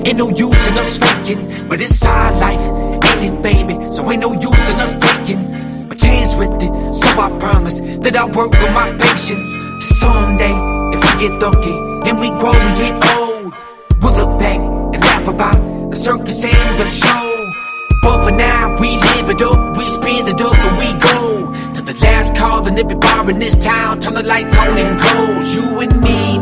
Ain't no use in us faking, but it's our life, ain't it, baby? So ain't no use in us taking a chance with it. So I promise that I'll work with my patience. Someday, if we get lucky and we grow and get old, we'll look back and laugh about the circus and the show. But for now, we live it up, we spend it up and we go to the last call, and every bar in this town turn the lights on and close. You and me